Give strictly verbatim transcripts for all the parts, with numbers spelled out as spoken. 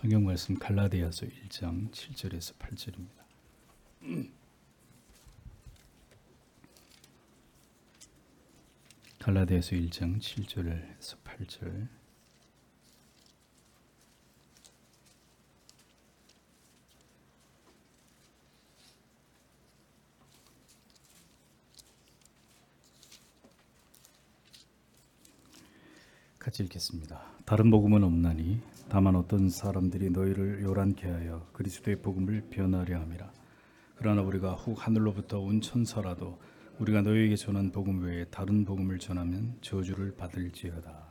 성경 말씀 갈라디아서 일 장 칠 절에서 팔 절입니다. 갈라디아서 일 장 칠 절에서 팔 절. 같이 읽겠습니다. 다른 복음은 없나니 다만 어떤 사람들이 너희를 요란케 하여 그리스도의 복음을 변하려 함이라. 그러나 우리가 혹 하늘로부터 온 천사라도 우리가 너희에게 전한 복음 외에 다른 복음을 전하면 저주를 받을지어다.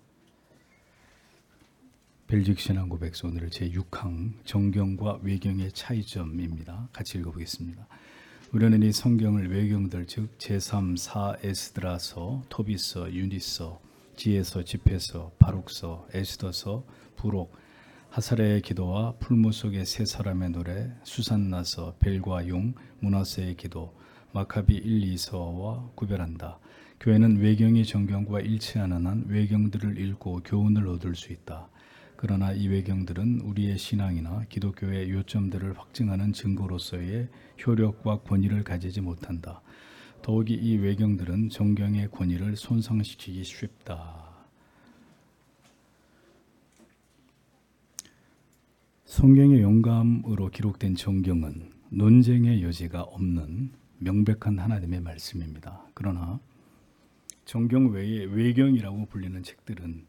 벨직 신앙고백서 오늘 제육 항 정경과 외경의 차이점입니다. 같이 읽어보겠습니다. 우리는 이 성경을 외경들 즉 제삼, 사, 에스드라서, 토비서, 유니서, 지에서, 집회서, 바룩서, 에스더서, 부록, 하사레의 기도와 풀무 속의 세 사람의 노래, 수산나서, 벨과 용, 문하세의 기도, 마카비 일, 이서와 구별한다. 교회는 외경이 정경과 일치하는 한 외경들을 읽고 교훈을 얻을 수 있다. 그러나 이 외경들은 우리의 신앙이나 기독교의 요점들을 확증하는 증거로서의 효력과 권위를 가지지 못한다. 더욱이 이 외경들은 정경의 권위를 손상시키기 쉽다. 성경의 영감으로 기록된 정경은 논쟁의 여지가 없는 명백한 하나님의 말씀입니다. 그러나 정경 외에 외경이라고 불리는 책들은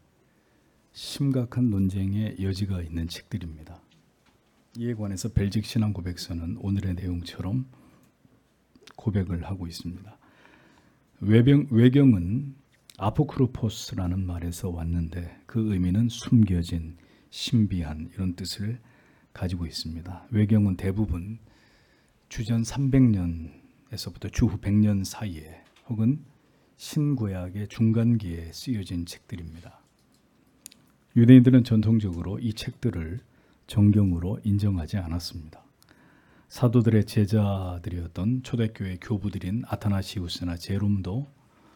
심각한 논쟁의 여지가 있는 책들입니다. 이에 관해서 벨직 신앙 고백서는 오늘의 내용처럼 고백을 하고 있습니다. 외경, 외경은 아포크리포스라는 말에서 왔는데 그 의미는 숨겨진, 신비한 이런 뜻을 가지고 있습니다. 외경은 대부분 주전 삼백 년에서부터 주후 백 년 사이에 혹은 신구약의 중간기에 쓰여진 책들입니다. 유대인들은 전통적으로 이 책들을 정경으로 인정하지 않았습니다. 사도들의 제자들이었던 초대교회 교부들인 아타나시우스나 제롬도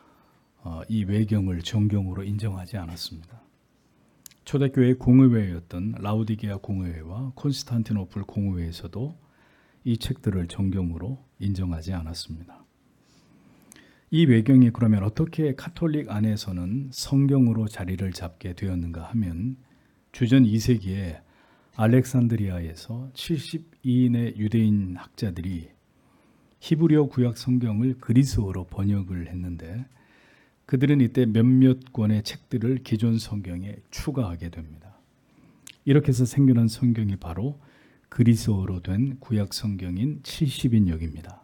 이 외경을 정경으로 인정하지 않았습니다. 초대교회 공의회였던 라우디게아 공의회와 콘스탄티노플 공의회에서도 이 책들을 정경으로 인정하지 않았습니다. 이 외경이 그러면 어떻게 카톨릭 안에서는 성경으로 자리를 잡게 되었는가 하면 주전 이 세기에 알렉산드리아에서 칠십이 인의 유대인 학자들이 히브리어 구약 성경을 그리스어로 번역을 했는데 그들은 이때 몇몇 권의 책들을 기존 성경에 추가하게 됩니다. 이렇게 해서 생겨난 성경이 바로 그리스어로 된 구약 성경인 칠십인역입니다.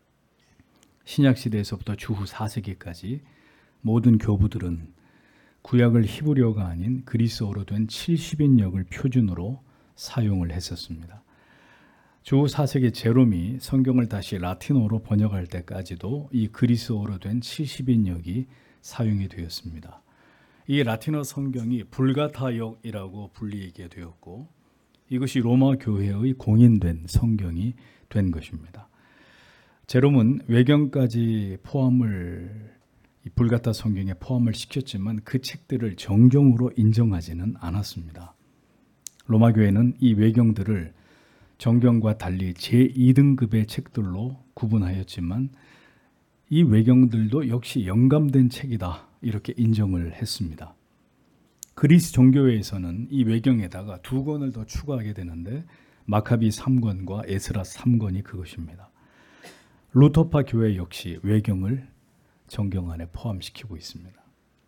신약시대에서부터 주후 사 세기까지 모든 교부들은 구약을 히브리어가 아닌 그리스어로 된 칠십인역을 표준으로 사용을 했었습니다. 주후 사 세기 제롬이 성경을 다시 라틴어로 번역할 때까지도 이 그리스어로 된 칠십인역이 사용이 되었습니다. 이 라틴어 성경이 불가타역이라고 불리게 되었고 이것이 로마 교회의 공인된 성경이 된 것입니다. 제롬은 외경까지 포함을 이 불가타 성경에 포함을 시켰지만 그 책들을 정경으로 인정하지는 않았습니다. 로마 교회는 이 외경들을 정경과 달리 제이 등급의 책들로 구분하였지만 이 외경들도 역시 영감된 책이다 이렇게 인정을 했습니다. 그리스 종교회에서는 이 외경에다가 두 권을 더 추가하게 되는데 마카비 삼 권과 에스라 삼 권이 그것입니다. 루터파 교회 역시 외경을 정경 안에 포함시키고 있습니다.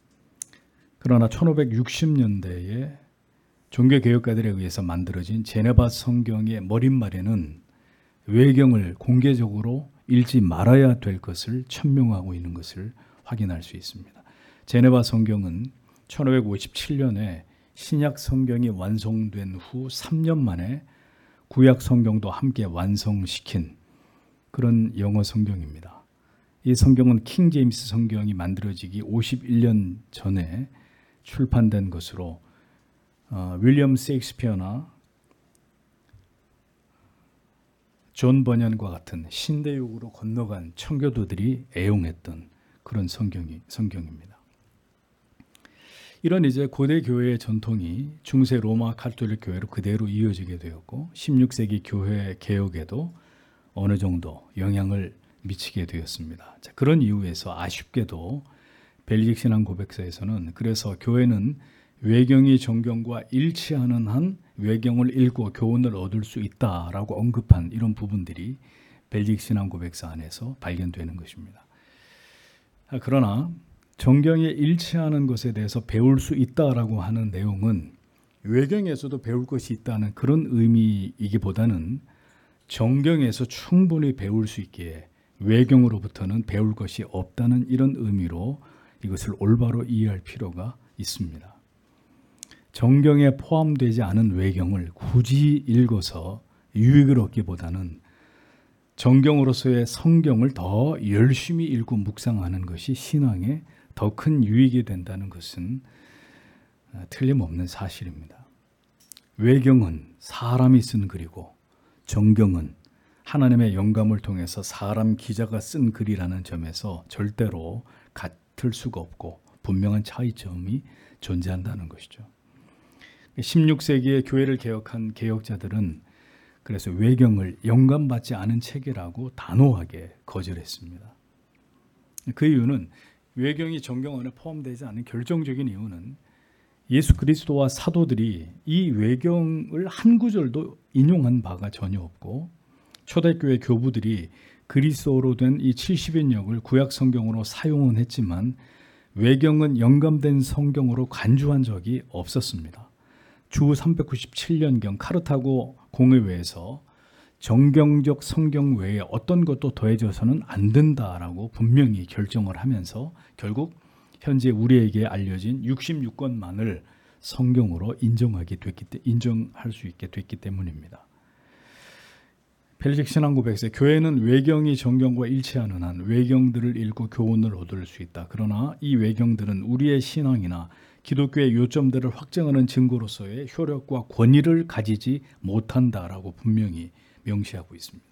그러나 천오백육십 년대에 종교개혁가들에 의해서 만들어진 제네바 성경의 머릿말에는 외경을 공개적으로 읽지 말아야 될 것을 천명하고 있는 것을 확인할 수 있습니다. 제네바 성경은 천오백오십칠 년에 신약 성경이 완성된 후 삼 년 만에 구약 성경도 함께 완성시킨 그런 영어 성경입니다. 이 성경은 킹 제임스 성경이 만들어지기 오십일 년 전에 출판된 것으로 어, 윌리엄 셰익스피어나 존 버년과 같은 신대륙으로 건너간 청교도들이 애용했던 그런 성경이, 성경입니다. 이런 이제 고대 교회의 전통이 중세 로마 가톨릭 교회로 그대로 이어지게 되었고 십육 세기 교회 개혁에도 어느 정도 영향을 미치게 되었습니다. 자, 그런 이유에서 아쉽게도 벨기에 신앙 고백서에서는 그래서 교회는 외경이 정경과 일치하는 한 외경을 읽고 교훈을 얻을 수 있다라고 언급한 이런 부분들이 벨기에 신앙 고백서 안에서 발견되는 것입니다. 그러나 정경에 일치하는 것에 대해서 배울 수 있다라고 하는 내용은 외경에서도 배울 것이 있다는 그런 의미이기보다는 정경에서 충분히 배울 수 있기에 외경으로부터는 배울 것이 없다는 이런 의미로 이것을 올바로 이해할 필요가 있습니다. 정경에 포함되지 않은 외경을 굳이 읽어서 유익을 얻기보다는 정경으로서의 성경을 더 열심히 읽고 묵상하는 것이 신앙에 더 큰 유익이 된다는 것은 틀림없는 사실입니다. 외경은 사람이 쓴 글이고 정경은 하나님의 영감을 통해서 사람 기자가 쓴 글이라는 점에서 절대로 같을 수가 없고 분명한 차이점이 존재한다는 것이죠. 십육 세기에 교회를 개혁한 개혁자들은 그래서 외경을 영감받지 않은 책이라고 단호하게 거절했습니다. 그 이유는 외경이 정경 안에 포함되지 않은 결정적인 이유는 예수 그리스도와 사도들이 이 외경을 한 구절도 인용한 바가 전혀 없고 초대교회 교부들이 그리스어로 된 이 칠십인역을 구약 성경으로 사용은 했지만 외경은 영감된 성경으로 간주한 적이 없었습니다. 주 삼백구십칠 년경 카르타고 공의회에서 정경적 성경 외에 어떤 것도 더해져서는 안 된다라고 분명히 결정을 하면서 결국 현재 우리에게 알려진 육십육 권만을 성경으로 인정하게 됐기 때 인정할 수 있게 됐기 때문입니다. 벨기에 신앙 고백서 교회는 외경이 정경과 일치하는 한 외경들을 읽고 교훈을 얻을 수 있다. 그러나 이 외경들은 우리의 신앙이나 기독교의 요점들을 확증하는 증거로서의 효력과 권위를 가지지 못한다라고 분명히 명시하고 있습니다.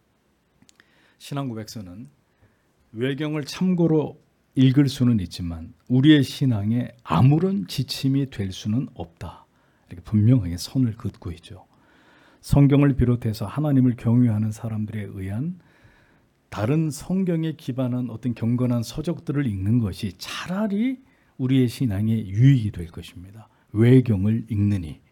신앙 고백서는 외경을 참고로 읽을 수는 있지만 우리의 신앙에 아무런 지침이 될 수는 없다. 이렇게 분명하게 선을 긋고 있죠. 성경을 비롯해서 하나님을 경외하는 사람들에 의한 다른 성경에 기반한 어떤 경건한 서적들을 읽는 것이 차라리 우리의 신앙에 유익이 될 것입니다. 외경을 읽느니.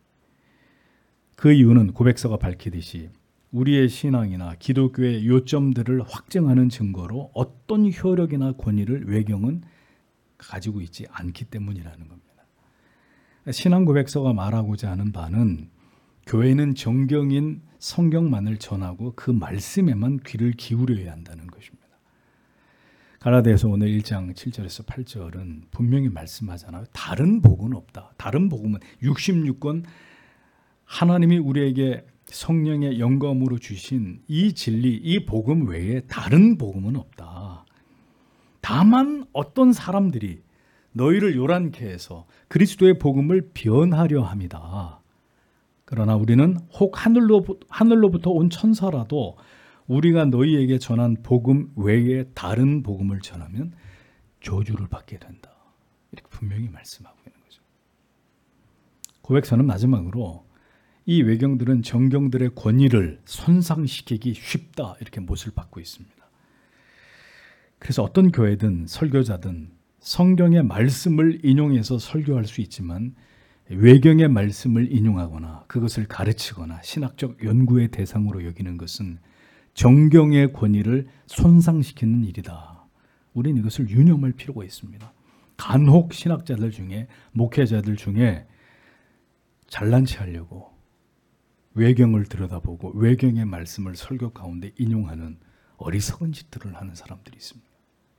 그 이유는 고백서가 밝히듯이 우리의 신앙이나 기독교의 요점들을 확증하는 증거로 어떤 효력이나 권위를 외경은 가지고 있지 않기 때문이라는 겁니다. 신앙 고백서가 말하고자 하는 바는 교회는 정경인 성경만을 전하고 그 말씀에만 귀를 기울여야 한다는 것입니다. 갈라디아서 오늘 일 장 칠 절에서 팔 절은 분명히 말씀하잖아요. 다른 복은 없다. 다른 복음은 육십육 권 하나님이 우리에게 성령의 영감으로 주신 이 진리, 이 복음 외에 다른 복음은 없다. 다만 어떤 사람들이 너희를 요란케 해서 그리스도의 복음을 변하려 함이다. 그러나 우리는 혹 하늘로, 하늘로부터 온 천사라도 우리가 너희에게 전한 복음 외에 다른 복음을 전하면 저주를 받게 된다. 이렇게 분명히 말씀하고 있는 거죠. 고백서는 마지막으로 이 외경들은 정경들의 권위를 손상시키기 쉽다. 이렇게 못을 받고 있습니다. 그래서 어떤 교회든 설교자든 성경의 말씀을 인용해서 설교할 수 있지만 외경의 말씀을 인용하거나 그것을 가르치거나 신학적 연구의 대상으로 여기는 것은 정경의 권위를 손상시키는 일이다. 우리는 이것을 유념할 필요가 있습니다. 간혹 신학자들 중에 목회자들 중에 잘난 체 하려고 외경을 들여다보고 외경의 말씀을 설교 가운데 인용하는 어리석은 짓들을 하는 사람들이 있습니다.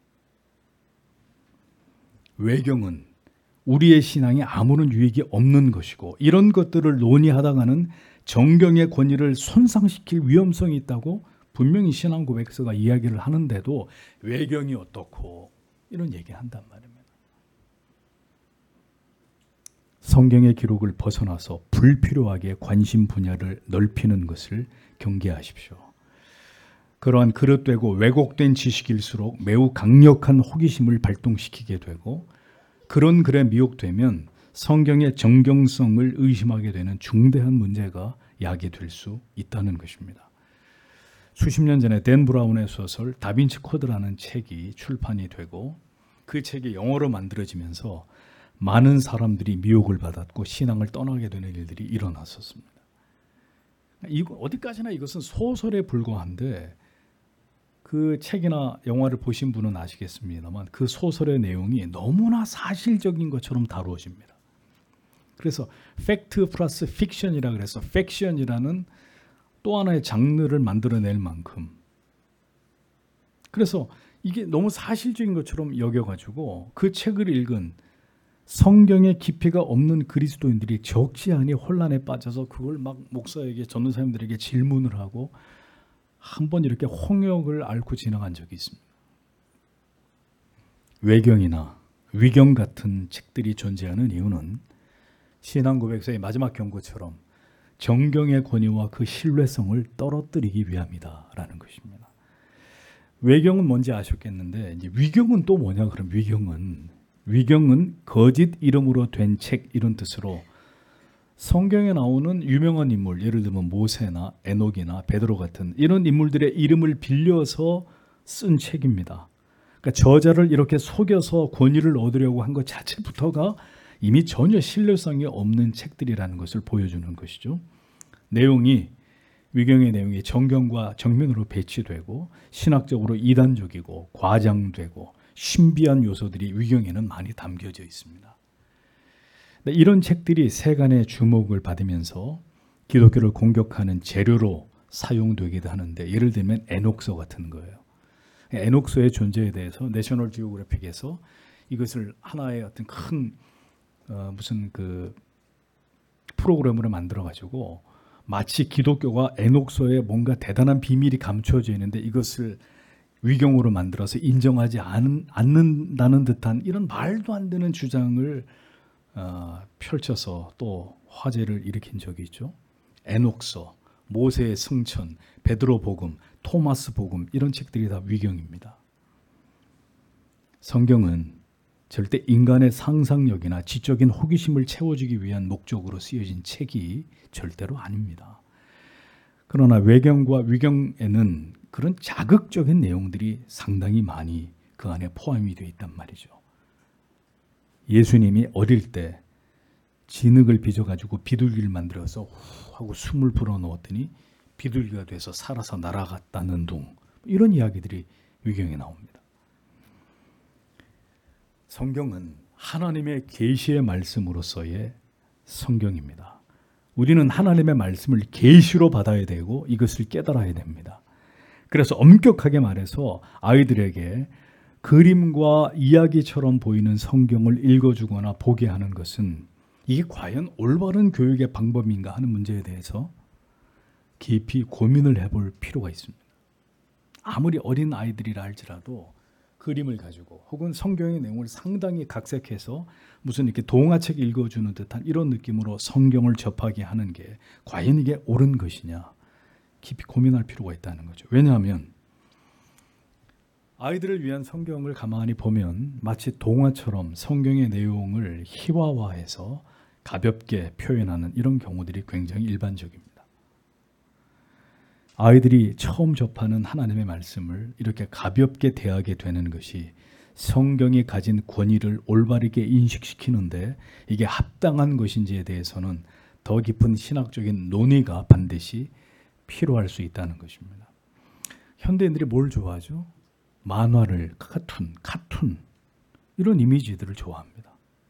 외경은 우리의 신앙에 아무런 유익이 없는 것이고 이런 것들을 논의하다가는 정경의 권위를 손상시킬 위험성이 있다고 분명히 신앙 고백서가 이야기를 하는데도 외경이 어떻고 이런 얘기를 한단 말입니다. 성경의 기록을 벗어나서 불필요하게 관심 분야를 넓히는 것을 경계하십시오. 그러한 그릇되고 왜곡된 지식일수록 매우 강력한 호기심을 발동시키게 되고 그런 글에 미혹되면 성경의 정경성을 의심하게 되는 중대한 문제가 야기될 수 있다는 것입니다. 수십 년 전에 댄 브라운의 소설 다빈치 코드라는 책이 출판이 되고 그 책이 영어로 만들어지면서 많은 사람들이 미혹을 받았고 신앙을 떠나게 되는 일들이 일어났었습니다. 이거 어디까지나 이것은 소설에 불과한데 그 책이나 영화를 보신 분은 아시겠습니다만 그 소설의 내용이 너무나 사실적인 것처럼 다루어집니다. 그래서 팩트 플러스 픽션이라 그래서 팩션이라는 또 하나의 장르를 만들어낼 만큼 그래서 이게 너무 사실적인 것처럼 여겨가지고 그 책을 읽은 성경의 깊이가 없는 그리스도인들이 적지 않이 혼란에 빠져서 그걸 막 목사에게 전도사님들에게 질문을 하고 한번 이렇게 홍역을 앓고 지나간 적이 있습니다. 외경이나 위경 같은 책들이 존재하는 이유는 신앙고백서의 마지막 경고처럼 정경의 권위와 그 신뢰성을 떨어뜨리기 위함이다라는 것입니다. 외경은 뭔지 아셨겠는데 이제 위경은 또 뭐냐 그럼 위경은 위경은 거짓 이름으로 된 책 이런 뜻으로 성경에 나오는 유명한 인물 예를 들면 모세나 에녹이나 베드로 같은 이런 인물들의 이름을 빌려서 쓴 책입니다. 그러니까 저자를 이렇게 속여서 권위를 얻으려고 한 것 자체부터가 이미 전혀 신뢰성이 없는 책들이라는 것을 보여주는 것이죠. 내용이 위경의 내용이 정경과 정면으로 배치되고 신학적으로 이단적이고 과장되고 신비한 요소들이 위경에는 많이 담겨져 있습니다. 이런 책들이 세간의 주목을 받으면서 기독교를 공격하는 재료로 사용되기도 하는데 예를 들면 에녹서 같은 거예요. 에녹서의 존재에 대해서 내셔널 지오그래픽에서 이것을 하나의 어떤 큰 어, 무슨 그 프로그램으로 만들어 가지고 마치 기독교가 에녹서에 뭔가 대단한 비밀이 감춰져 있는데 이것을 위경으로 만들어서 인정하지 않, 않는다는 듯한 이런 말도 안 되는 주장을 어, 펼쳐서 또 화제를 일으킨 적이 있죠. 에녹서, 모세의 승천, 베드로 복음, 토마스 복음 이런 책들이 다 위경입니다. 성경은 절대 인간의 상상력이나 지적인 호기심을 채워주기 위한 목적으로 쓰여진 책이 절대로 아닙니다. 그러나 외경과 위경에는 그런 자극적인 내용들이 상당히 많이 그 안에 포함이 되어 있단 말이죠. 예수님이 어릴 때 진흙을 빚어가지고 비둘기를 만들어서 후 하고 숨을 불어넣었더니 비둘기가 돼서 살아서 날아갔다는 둥 이런 이야기들이 위경에 나옵니다. 성경은 하나님의 계시의 말씀으로서의 성경입니다. 우리는 하나님의 말씀을 계시로 받아야 되고 이것을 깨달아야 됩니다. 그래서 엄격하게 말해서 아이들에게 그림과 이야기처럼 보이는 성경을 읽어주거나 보게 하는 것은 이게 과연 올바른 교육의 방법인가 하는 문제에 대해서 깊이 고민을 해볼 필요가 있습니다. 아무리 어린 아이들이라 할지라도 그림을 가지고 혹은 성경의 내용을 상당히 각색해서 무슨 이렇게 동화책 읽어주는 듯한 이런 느낌으로 성경을 접하게 하는 게 과연 이게 옳은 것이냐 깊이 고민할 필요가 있다는 거죠. 왜냐하면 아이들을 위한 성경을 가만히 보면 마치 동화처럼 성경의 내용을 희화화해서 가볍게 표현하는 이런 경우들이 굉장히 일반적입니다. 아이들이 처음 접하는 하나님의 말씀을 이렇게 가볍게 대하게 되는 것이 성경이 가진 권위를 올바르게 인식시키는데 이게 합당한 것인지에 대해서는 더 깊은 신학적인 논의가 반드시 필요할 수 있다는 것입니다. 현대인들이 뭘 좋아하죠? 만화를, 카툰, 카툰 이런 이미지들을 좋아합니다.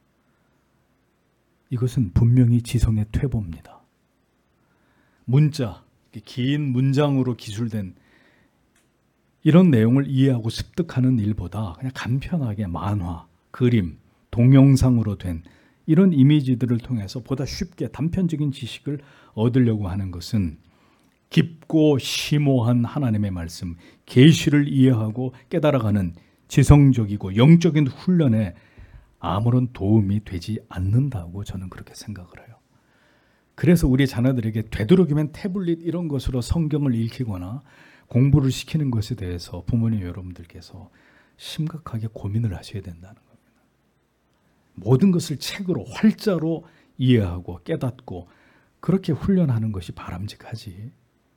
이것은 분명히 지성의 퇴보입니다. 문자, 긴 문장으로 기술된 이런 내용을 이해하고 습득하는 일보다 그냥 간편하게 만화, 그림, 동영상으로 된 이런 이미지들을 통해서 보다 쉽게 단편적인 지식을 얻으려고 하는 것은 깊고 심오한 하나님의 말씀, 계시를 이해하고 깨달아가는 지성적이고 영적인 훈련에 아무런 도움이 되지 않는다고 저는 그렇게 생각을 해요. 그래서 우리 자녀들에게 되도록이면 태블릿 이런 것으로 성경을 읽히거나 공부를 시키는 것에 대해서 부모님 여러분들께서 심각하게 고민을 하셔야 된다는 겁니다. 모든 것을 책으로 활자로 이해하고 깨닫고 그렇게 훈련하는 것이 바람직하지.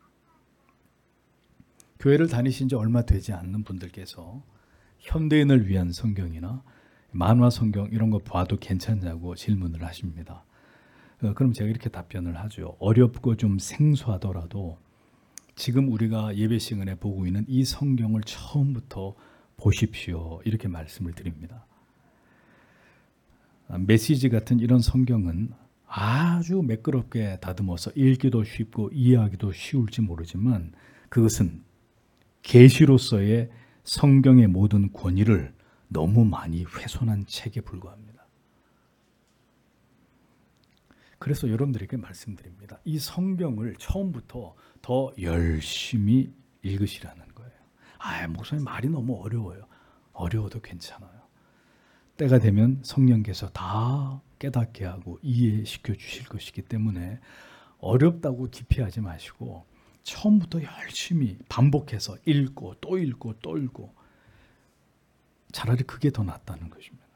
교회를 다니신 지 얼마 되지 않는 분들께서 현대인을 위한 성경이나 만화 성경 이런 거 봐도 괜찮냐고 질문을 하십니다. 그럼 제가 이렇게 답변을 하죠. 어렵고 좀 생소하더라도 지금 우리가 예배 시간에 보고 있는 이 성경을 처음부터 보십시오. 이렇게 말씀을 드립니다. 메시지 같은 이런 성경은 아주 매끄럽게 다듬어서 읽기도 쉽고 이해하기도 쉬울지 모르지만 그것은 계시로서의 성경의 모든 권위를 너무 많이 훼손한 책에 불과합니다. 그래서 여러분들에게 말씀드립니다. 이 성경을 처음부터 더 열심히 읽으시라는 거예요. 아, 목사님 말이 너무 어려워요. 어려워도 괜찮아요. 때가 되면 성령께서 다 깨닫게 하고 이해시켜 주실 것이기 때문에 어렵다고 기피하지 마시고 처음부터 열심히 반복해서 읽고 또 읽고 또 읽고 차라리 그게 더 낫다는 것입니다.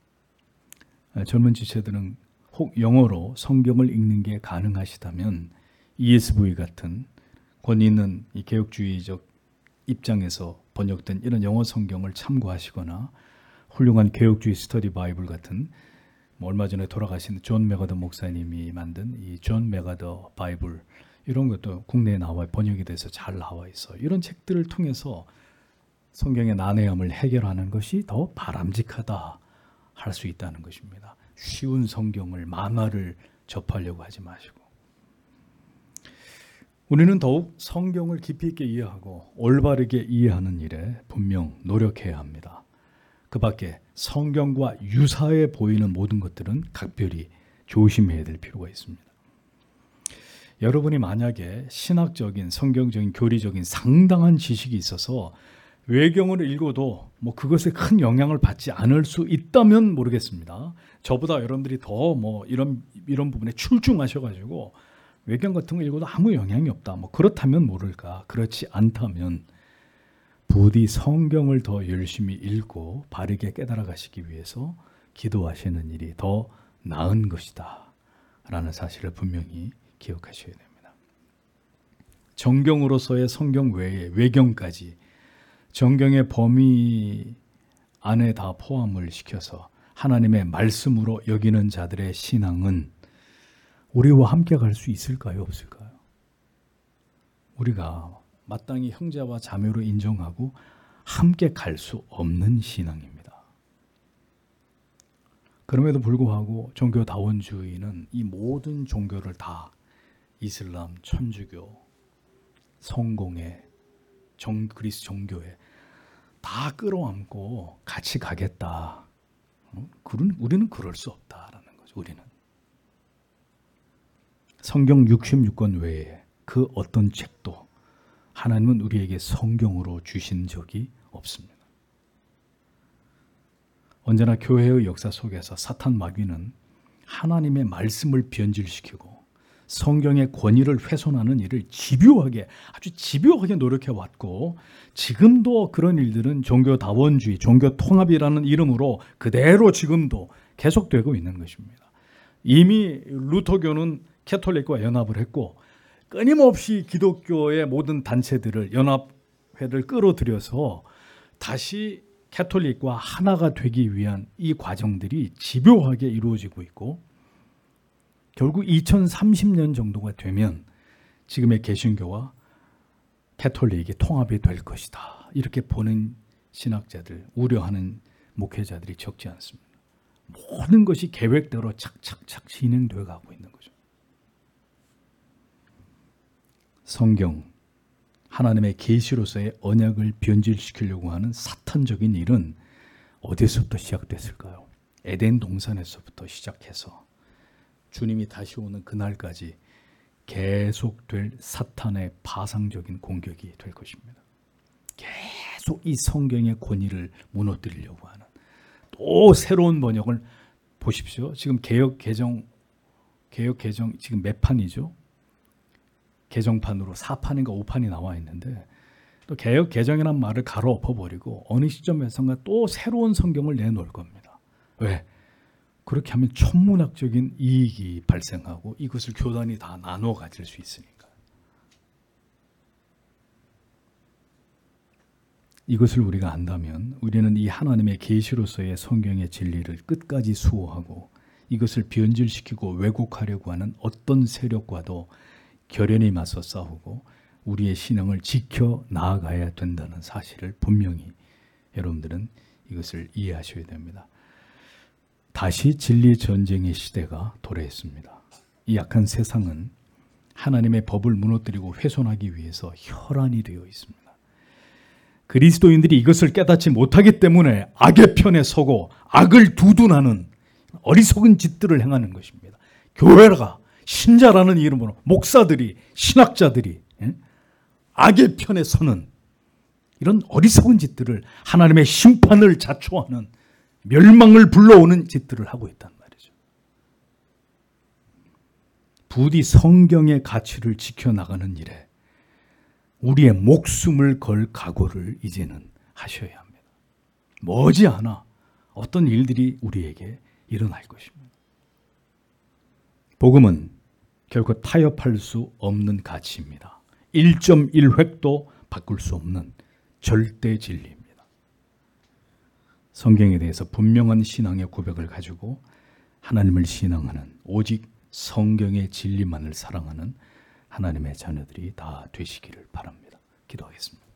젊은 지체들은 혹 영어로 성경을 읽는 게 가능하시다면 이에스브이 같은 권위 있는 이 개혁주의적 입장에서 번역된 이런 영어 성경을 참고하시거나 훌륭한 개혁주의 스터디 바이블 같은 뭐 얼마 전에 돌아가신 존 메가더 목사님이 만든 이 존 메가더 바이블 이런 것도 국내에 나와 번역이 돼서 잘 나와 있어요. 이런 책들을 통해서 성경의 난해함을 해결하는 것이 더 바람직하다 할 수 있다는 것입니다. 쉬운 성경을 만화를 접하려고 하지 마시고 우리는 더욱 성경을 깊이 있게 이해하고 올바르게 이해하는 일에 분명 노력해야 합니다. 그 밖에 성경과 유사해 보이는 모든 것들은 각별히 조심해야 될 필요가 있습니다. 여러분이 만약에 신학적인, 성경적인, 교리적인 상당한 지식이 있어서 외경을 읽어도 뭐 그것에 큰 영향을 받지 않을 수 있다면 모르겠습니다. 저보다 여러분들이 더 뭐 이런 이런 부분에 출중하셔가지고 외경 같은 거 읽어도 아무 영향이 없다. 뭐 그렇다면 모를까. 그렇지 않다면 부디 성경을 더 열심히 읽고 바르게 깨달아 가시기 위해서 기도하시는 일이 더 나은 것이다 라는 사실을 분명히 기억하셔야 됩니다. 정경으로서의 성경 외에 외경까지 정경의 범위 안에 다 포함을 시켜서 하나님의 말씀으로 여기는 자들의 신앙은 우리와 함께 갈 수 있을까요? 없을까요? 우리가 마땅히 형제와 자매로 인정하고 함께 갈 수 없는 신앙입니다. 그럼에도 불구하고 종교다원주의는 이 모든 종교를 다 이슬람, 천주교, 성공회, 정, 그리스 종교에 다 끌어안고 같이 가겠다. 그런, 우리는 그럴 수 없다라는 거죠. 우리는 성경 육십육 권 외에 그 어떤 책도 하나님은 우리에게 성경으로 주신 적이 없습니다. 언제나 교회의 역사 속에서 사탄 마귀는 하나님의 말씀을 변질시키고 성경의 권위를 훼손하는 일을 집요하게 아주 집요하게 노력해 왔고 지금도 그런 일들은 종교다원주의, 종교통합이라는 이름으로 그대로 지금도 계속되고 있는 것입니다. 이미 루터교는 캐톨릭과 연합을 했고 끊임없이 기독교의 모든 단체들을 연합회를 끌어들여서 다시 캐톨릭과 하나가 되기 위한 이 과정들이 집요하게 이루어지고 있고 결국 이천삼십 년 정도가 되면 지금의 개신교와 캐톨릭이 통합이 될 것이다. 이렇게 보는 신학자들, 우려하는 목회자들이 적지 않습니다. 모든 것이 계획대로 착착착 진행되어 가고 있는 거죠. 성경, 하나님의 계시로서의 언약을 변질시키려고 하는 사탄적인 일은 어디서부터 시작됐을까요? 에덴 동산에서부터 시작해서 주님이 다시 오는 그날까지 계속될 사탄의 파상적인 공격이 될 것입니다. 계속 이 성경의 권위를 무너뜨리려고 하는 또 새로운 번역을 보십시오. 지금 개역 개정 개역 개정 지금 몇 판이죠? 개정판으로 사 판인가 오 판이 나와 있는데 또 개역 개정이라는 말을 가로 엎어버리고 어느 시점에선가 또 새로운 성경을 내놓을 겁니다. 왜? 그렇게 하면 천문학적인 이익이 발생하고 이것을 교단이 다 나눠 가질 수 있으니까. 이것을 우리가 안다면 우리는 이 하나님의 계시로서의 성경의 진리를 끝까지 수호하고 이것을 변질시키고 왜곡하려고 하는 어떤 세력과도 결연히 맞서 싸우고 우리의 신앙을 지켜 나아가야 된다는 사실을 분명히 여러분들은 이것을 이해하셔야 됩니다. 다시 진리 전쟁의 시대가 도래했습니다. 이 악한 세상은 하나님의 법을 무너뜨리고 훼손하기 위해서 혈안이 되어 있습니다. 그리스도인들이 이것을 깨닫지 못하기 때문에 악의 편에 서고 악을 두둔하는 어리석은 짓들을 행하는 것입니다. 교회가 신자라는 이름으로 목사들이 신학자들이 예? 악의 편에 서는 이런 어리석은 짓들을 하나님의 심판을 자초하는 멸망을 불러오는 짓들을 하고 있단 말이죠. 부디 성경의 가치를 지켜나가는 일에 우리의 목숨을 걸 각오를 이제는 하셔야 합니다. 머지않아 어떤 일들이 우리에게 일어날 것입니다. 복음은 결코 타협할 수 없는 가치입니다. 일 점 일 획도 바꿀 수 없는 절대 진리입니다. 성경에 대해서 분명한 신앙의 고백을 가지고 하나님을 신앙하는 오직 성경의 진리만을 사랑하는 하나님의 자녀들이 다 되시기를 바랍니다. 기도하겠습니다.